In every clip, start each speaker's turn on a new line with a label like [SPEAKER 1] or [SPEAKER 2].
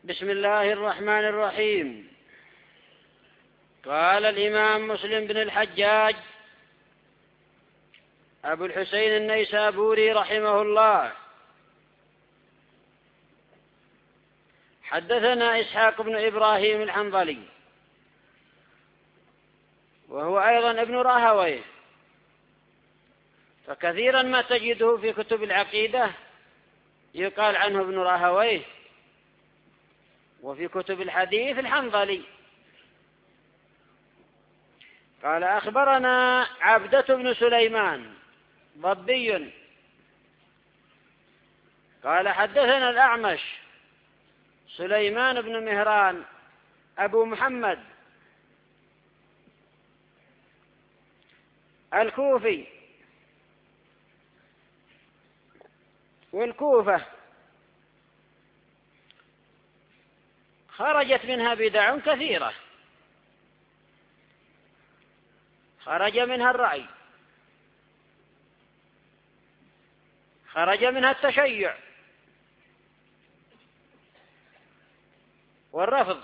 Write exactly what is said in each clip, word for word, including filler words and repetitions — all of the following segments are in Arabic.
[SPEAKER 1] بسم الله الرحمن الرحيم. قال الإمام مسلم بن الحجاج أبو الحسين النيسابوري رحمه الله: حدثنا إسحاق بن إبراهيم الحنظلي، وهو أيضا ابن راهويه، فكثيرا ما تجده في كتب العقيدة يقال عنه ابن راهويه، وفي كتب الحديث الحنظلي. قال: أخبرنا عبدة بن سليمان ضبي قال: حدثنا الأعمش سليمان بن مهران أبو محمد الكوفي، والكوفة خرجت منها بدع كثيرة، خرج منها الرأي، خرج منها التشيع والرفض،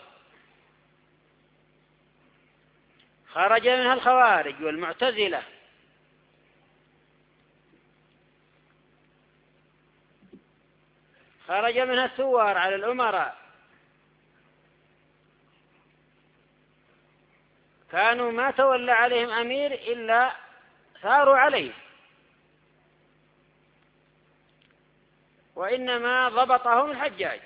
[SPEAKER 1] خرج منها الخوارج والمعتزلة، خرج منها الثوار على الأمراء، كانوا ما تولى عليهم أمير إلا ثاروا عليه، وإنما ضبطهم الحجاج.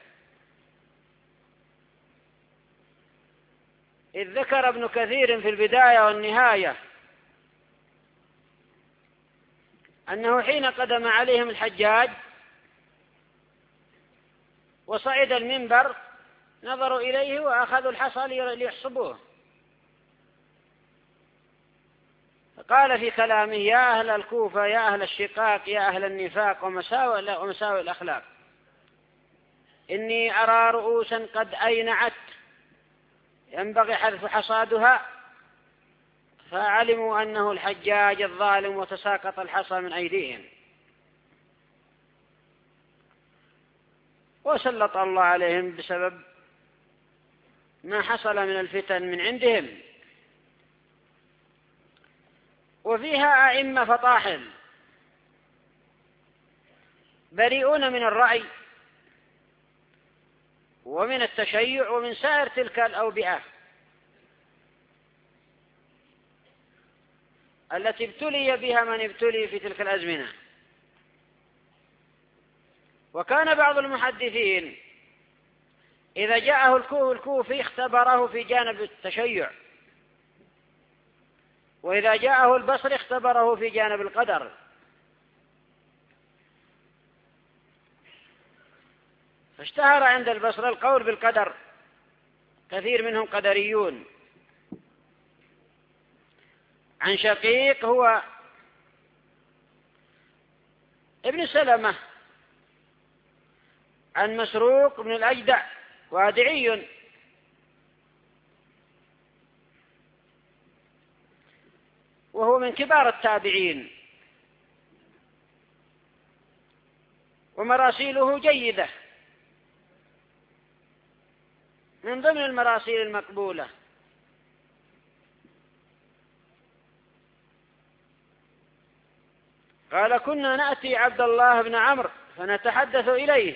[SPEAKER 1] إذ ذكر ابن كثير في البداية والنهاية أنه حين قدم عليهم الحجاج وصعد المنبر نظروا إليه وأخذوا الحصى ليحصبوه، فقال في كلامه: يا أهل الكوفة، يا أهل الشقاق، يا أهل النفاق ومساوئ, ومساوئ الأخلاق، إني أرى رؤوسا قد أينعت ينبغي حذف حصادها، فعلموا أنه الحجاج الظالم وتساقط الحصى من أيديهم، وسلط الله عليهم بسبب ما حصل من الفتن من عندهم. وفيها أئمة فطاحل بريئون من الرأي ومن التشيع ومن سائر تلك الأوبئة التي ابتلي بها من ابتلي في تلك الأزمنة. وكان بعض المحدثين إذا جاءه الكوفي اختبره في جانب التشيع، وإذا جاءه البصري اختبره في جانب القدر، فاشتهر عند البصرة القول بالقدر، كثير منهم قدريون. عن شقيق هو ابن سلمة، عن مسروق بن الأجدع وادعي، وهو من كبار التابعين، ومراسيله جيدة، من ضمن المراسيل المقبولة. قال: كنا نأتي عبد الله بن عمرو فنتحدث إليه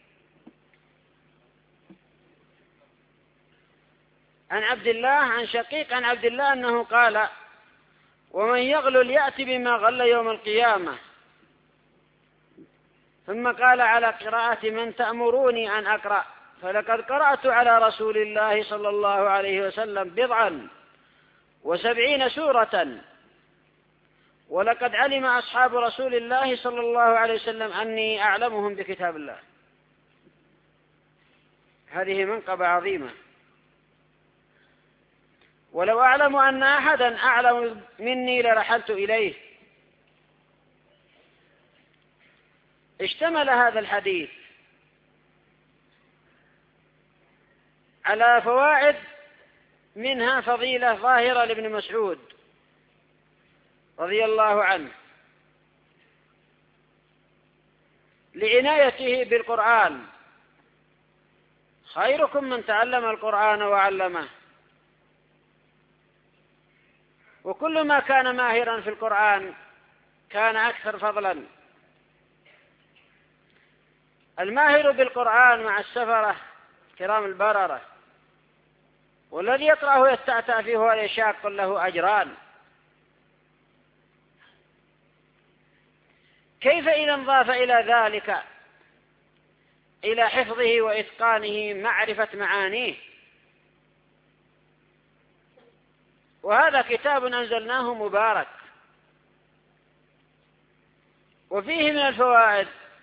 [SPEAKER 1] عن عبد الله، عن شقيق عن عبد الله أنه قال: ومن يغلل يأتي بما غل يوم القيامة. ثم قال على قراءة من تأمروني أن أقرأ، فلقد قرأت على رسول الله صلى الله عليه وسلم بضعا وسبعين سورة، ولقد علم أصحاب رسول الله صلى الله عليه وسلم أني أعلمهم بكتاب الله. هذه منقبة عظيمة، ولو أعلم أن أحدا أعلم مني لرحلت إليه. اشتمل هذا الحديث على فوائد، منها فضيلة ظاهرة لابن مسعود رضي الله عنه لعنايته بالقرآن، خيركم من تعلم القرآن وعلمه. وكل ما كان ماهرا في القرآن كان أكثر فضلا. الماهر بالقرآن مع السفرة كرام البررة، والذي يقرأه يستعتع فيه ويشاق له أجران. كيف إذا انضاف إلى ذلك إلى حفظه وإتقانه معرفة معانيه؟ وهذا كتاب أنزلناه مبارك، وفيه من الفوائد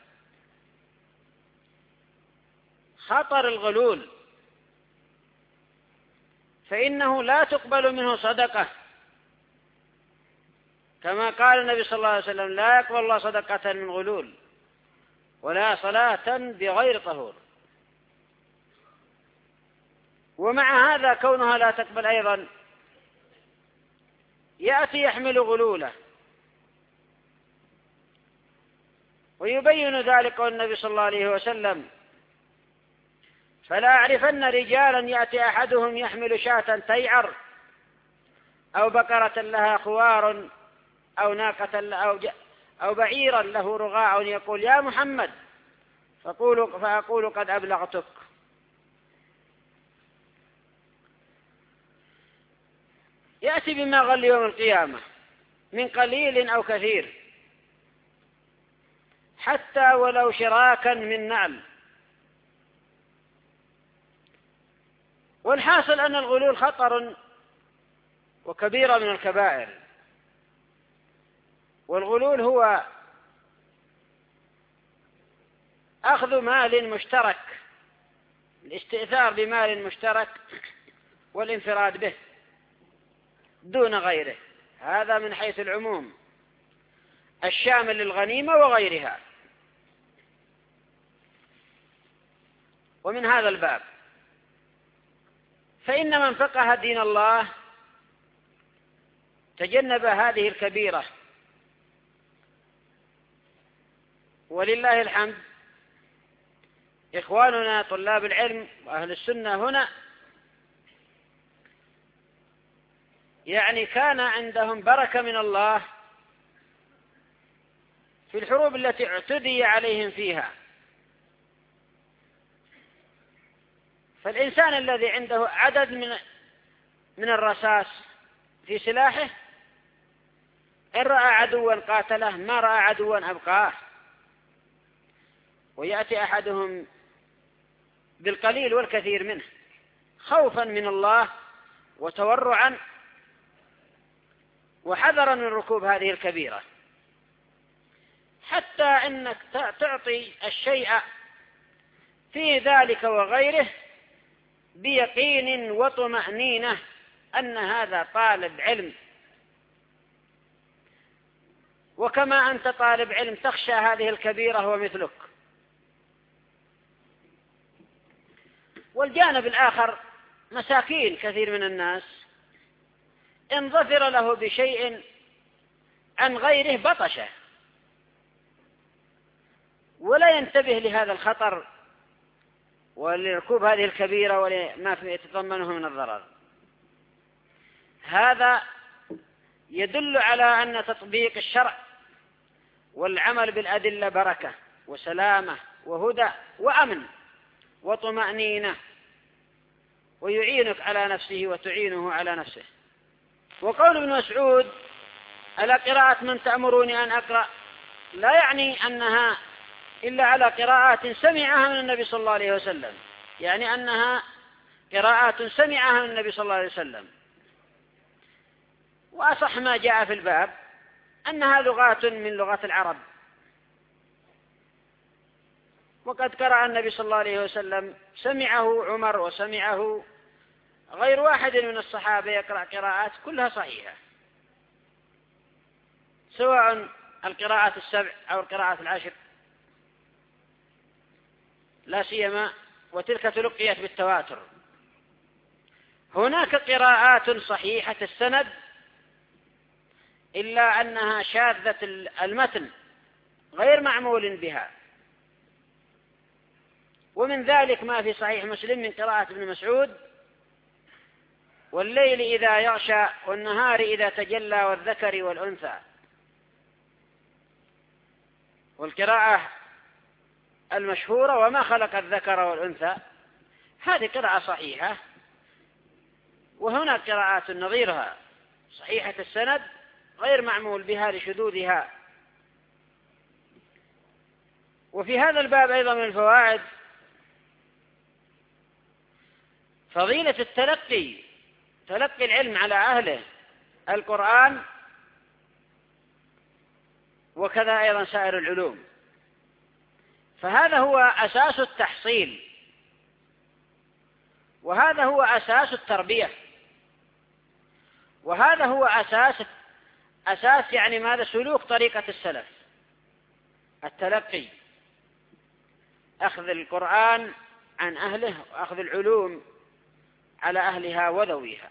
[SPEAKER 1] خطر الغلول، فإنه لا تقبل منه صدقة، كما قال النبي صلى الله عليه وسلم: لا يقبل الله صدقة من غلول ولا صلاة بغير طهور. ومع هذا كونها لا تقبل أيضا يأتي يحمل غلوله، ويبين ذلك النبي صلى الله عليه وسلم: فلا أعرفن رجالا يأتي أحدهم يحمل شاة تيعر أو بقرة لها خوار أو ناقة أو, أو بعيرا له رغاع يقول: يا محمد، فأقول, فأقول قد أبلغتك. يأتي بما غل يوم القيامة من قليل أو كثير، حتى ولو شراكا من نعل. والحاصل أن الغلول خطر وكبيرة من الكبائر. والغلول هو أخذ مال مشترك، الاستئثار بمال مشترك والانفراد به دون غيره، هذا من حيث العموم الشامل للغنيمة وغيرها. ومن هذا الباب فإن من فقه دين الله تجنب هذه الكبيرة. ولله الحمد، إخواننا طلاب العلم وأهل السنة هنا يعني كان عندهم بركة من الله في الحروب التي اعتدي عليهم فيها. فالإنسان الذي عنده عدد من من الرصاص في سلاحه، إن رأى عدوا قاتله، ما رأى عدوا أبقاه. ويأتي أحدهم بالقليل والكثير منه خوفا من الله وتورعا وحذرا من ركوب هذه الكبيرة، حتى إنك تعطي الشيء في ذلك وغيره بيقين وطمأنينة أن هذا طالب علم. وكما أنت طالب علم تخشى هذه الكبيرة ومثلك. والجانب الآخر مساكين كثير من الناس إن ظفر له بشيء عن غيره بطشه، ولا ينتبه لهذا الخطر ولركوب هذه الكبيرة ولما يتضمنه من الضرر. هذا يدل على أن تطبيق الشرع والعمل بالأدلة بركة وسلامة وهدى وأمن وطمأنينة، ويعينك على نفسه وتعينه على نفسه. وقول ابن مسعود: على قراءة من تأمروني أن أقرأ، لا يعني أنها إلا على قراءات سمعها من النبي صلى الله عليه وسلم، يعني أنها قراءات سمعها من النبي صلى الله عليه وسلم. وأصح ما جاء في الباب أنها لغات من لغات العرب. وقد قرأ النبي صلى الله عليه وسلم، سمعه عمر وسمعه غير واحد من الصحابة يقرأ قراءات كلها صحيحة، سواء القراءات السبع أو القراءات العشر، لا سيما وتلك تلقيت بالتواتر. هناك قراءات صحيحة السند إلا أنها شاذة المتن غير معمول بها، ومن ذلك ما في صحيح مسلم من قراءة ابن مسعود: والليل إذا يغشى والنهار إذا تجلى والذكر والأنثى. والقراءة المشهورة: وما خلق الذكر والأنثى، هذه قراءة صحيحة. وهناك قراءات نظيرها صحيحة السند غير معمول بها لشذوذها. وفي هذا الباب أيضا من الفوائد فضيلة التلقي، تلقي العلم على أهله، القرآن وكذا أيضا سائر العلوم، فهذا هو أساس التحصيل، وهذا هو أساس التربية، وهذا هو أساس أساس يعني ماذا سلوك طريقة السلف، التلقي، أخذ القرآن عن أهله وأخذ العلوم على أهلها وذويها.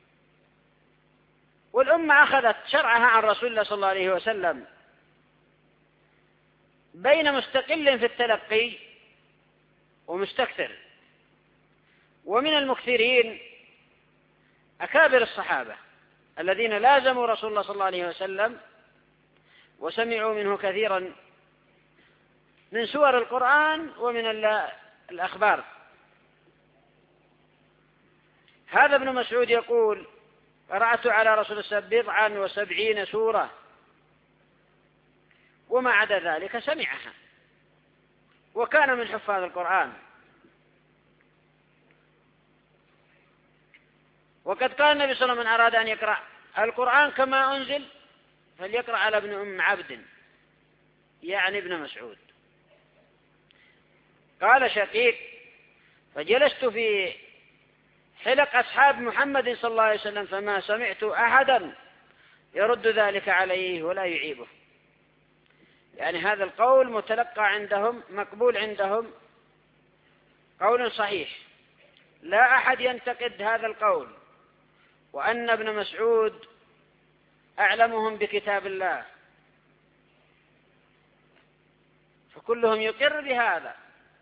[SPEAKER 1] والأمة أخذت شرعها عن رسول الله صلى الله عليه وسلم بين مستقل في التلقي ومستكثر. ومن المكثرين أكابر الصحابة الذين لازموا رسول الله صلى الله عليه وسلم وسمعوا منه كثيرا من سور القرآن ومن الأخبار. هذا ابن مسعود يقول: قرأت على رسول الله بضعا وسبعين سورة، وما عدا ذلك سمعها، وكان من حفاظ القرآن. وقد قال النبي صلى الله عليه وسلم: من أراد أن يقرأ القرآن كما أنزل فليقرأ على ابن أم عبد، يعني ابن مسعود. قال شقيق: فجلست في حلق أصحاب محمد صلى الله عليه وسلم فما سمعت أحدا يرد ذلك عليه ولا يعيبه. يعني هذا القول متلقى عندهم، مقبول عندهم، قول صحيح، لا أحد ينتقد هذا القول، وأن ابن مسعود أعلمهم بكتاب الله، فكلهم يقر بهذا.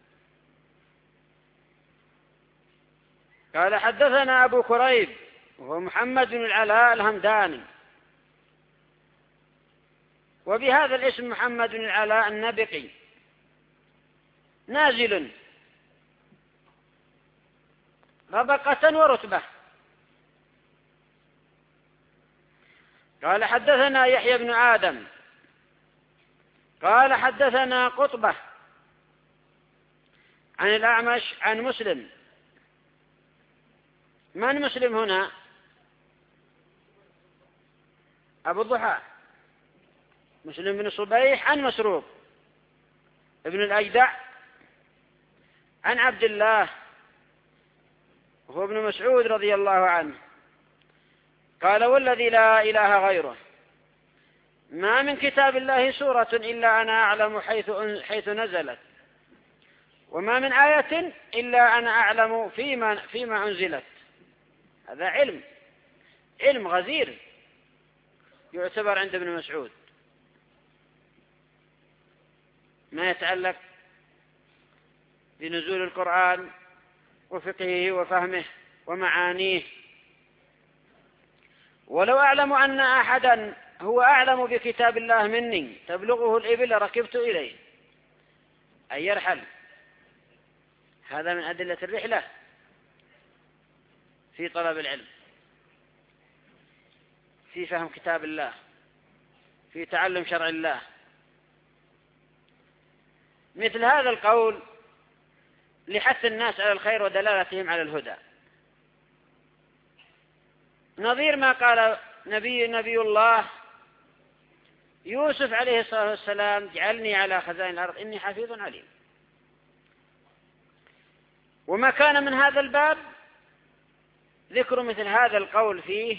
[SPEAKER 1] قال: حدثنا أبو كريب وهو محمد بن العلاء الهمداني، وبهذا الاسم محمد بن العلاء النبقي، نازل ربقة ورتبة. قال: حدثنا يحيى بن آدم قال: حدثنا قطبة عن الأعمش عن مسلم. من مسلم هنا؟ أبو الضحى، مسلم بن صبيح، عن مسروق ابن الأجدع عن عبد الله وهو ابن مسعود رضي الله عنه قال: والذي لا إله غيره ما من كتاب الله سورة إلا أنا أعلم حيث حيث نزلت، وما من آية إلا أنا أعلم فيما فيما أنزلت. هذا علم علم غزير يعتبر عند ابن مسعود، ما يتعلق بنزول القرآن وفقهه وفهمه ومعانيه. ولو أعلم أن أحدا هو أعلم بكتاب الله مني تبلغه الإبل ركبت إليه، أي يرحل. هذا من أدلة الرحلة في طلب العلم، في فهم كتاب الله، في تعلم شرع الله. مثل هذا القول لحث الناس على الخير ودلالتهم على الهدى، نظير ما قال نبي نبي الله يوسف عليه الصلاة والسلام: اجعلني على خزائن الأرض إني حفيظ عليم. وما كان من هذا الباب ذكر مثل هذا القول فيه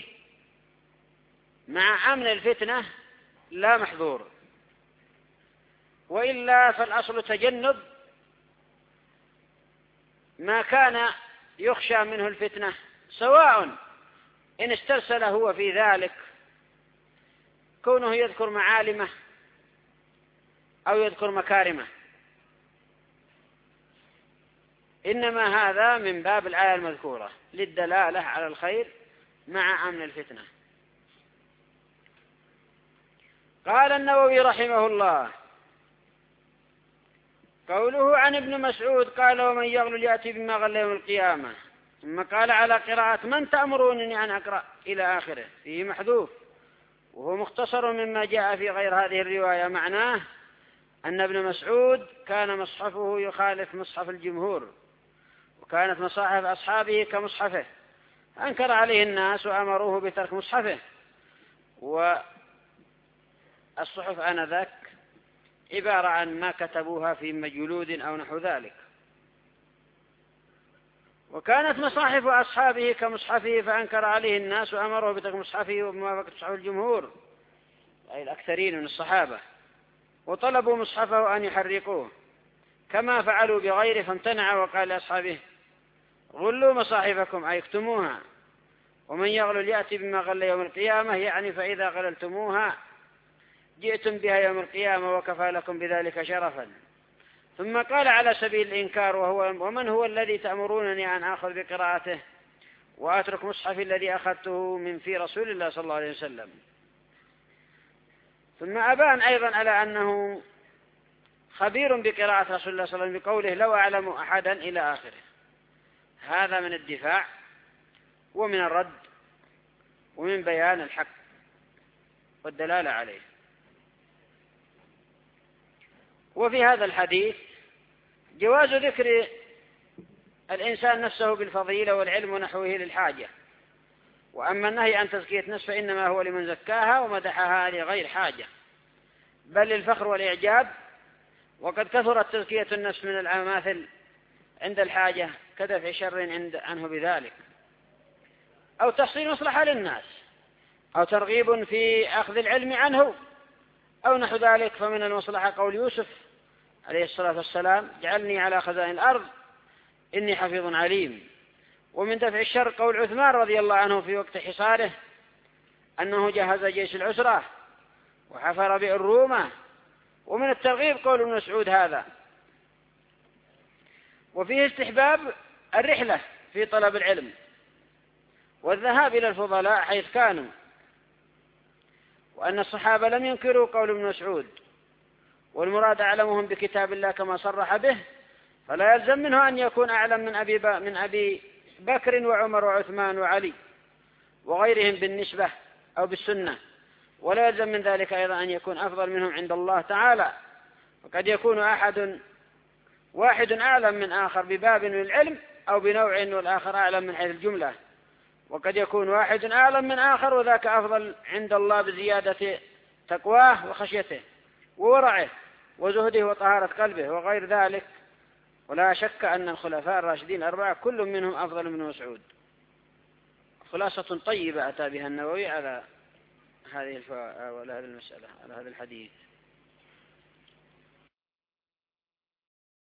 [SPEAKER 1] مع أمن الفتنة لا محظور، وإلا فالأصل تجنب ما كان يخشى منه الفتنة، سواء إن استرسل هو في ذلك كونه يذكر معالمه أو يذكر مكارمه. إنما هذا من باب الآية المذكورة للدلالة على الخير مع أمن الفتنة. قال النووي رحمه الله: قوله عن ابن مسعود قال: ومن يغلل يأتي بما غل يوم القيامة. ثم قال على قراءة: من تأمرونني أن أقرأ إلى آخره، فيه محذوف وهو مختصر مما جاء في غير هذه الرواية. معناه أن ابن مسعود كان مصحفه يخالف مصحف الجمهور، وكانت مصاحف أصحابه كمصحفه، أنكر عليه الناس وأمروه بترك مصحفه، والصحف آنذاك عبارة عن ما كتبوها في مجلود أو نحو ذلك. وكانت مصاحف أصحابه كمصحفه فأنكر عليه الناس وأمروه بترك مصحفه وبموافقة مصحف الجمهور أي الأكثرين من الصحابة، وطلبوا مصحفه أن يحرقوه كما فعلوا بغيره، فامتنع وقال لأصحابه: غلوا مصاحفكم أي اكتموها، ومن يغلل يأتي بما غل يوم القيامة، يعني فإذا غللتموها جئتم بها يوم القيامة وكفى لكم بذلك شرفا. ثم قال على سبيل الإنكار: وهو ومن هو الذي تأمرونني أن آخذ بقراءته وأترك مصحفي الذي أخذته من في رسول الله صلى الله عليه وسلم. ثم أبان أيضا على أنه خبير بقراءة رسول الله صلى الله عليه وسلم بقوله: لو أعلم أحدا إلى آخره. هذا من الدفاع ومن الرد ومن بيان الحق والدلالة عليه. وفي هذا الحديث جواز ذكر الإنسان نفسه بالفضيلة والعلم ونحوه للحاجة، وأما النهي عن تزكية نفسه فإنما هو لمن زكاها ومدحها لغير حاجة، بل للفخر والإعجاب. وقد كثرت تزكية النفس من الأماثل عند الحاجة كدفع شر عند عنه بذلك، أو تحصيل مصلحة للناس، أو ترغيب في أخذ العلم عنه أو نحو ذلك. فمن المصلحة قول يوسف عليه الصلاة والسلام: جعلني على خزائن الأرض إني حفيظ عليم. ومن دفع الشر قول عثمان رضي الله عنه في وقت حصاره أنه جهز جيش العسرة وحفر بئر الرومة. ومن الترغيب قول ابن مسعود هذا. وفيه استحباب الرحلة في طلب العلم والذهاب إلى الفضلاء حيث كانوا، وأن الصحابة لم ينكروا قول ابن مسعود، والمراد أعلمهم بكتاب الله كما صرح به، فلا يلزم منه أن يكون أعلم من أبي, من أبي بكر وعمر وعثمان وعلي وغيرهم بالنسبة أو بالسنة، ولا يلزم من ذلك أيضا أن يكون أفضل منهم عند الله تعالى. وقد يكون أحد واحد أعلم من آخر بباب من العلم أو بنوع، والآخر أعلم من حيث الجملة. وقد يكون واحد أعلم من آخر وذاك أفضل عند الله بزيادة تقواه وخشيته وورعه وزهده وطهارة قلبه وغير ذلك. ولا شك أن الخلفاء الراشدين الأربعة كل منهم أفضل من مسعود. خلاصة طيبة أتى بها النووي على هذه الف... على هذه المسألة، على هذا الحديث.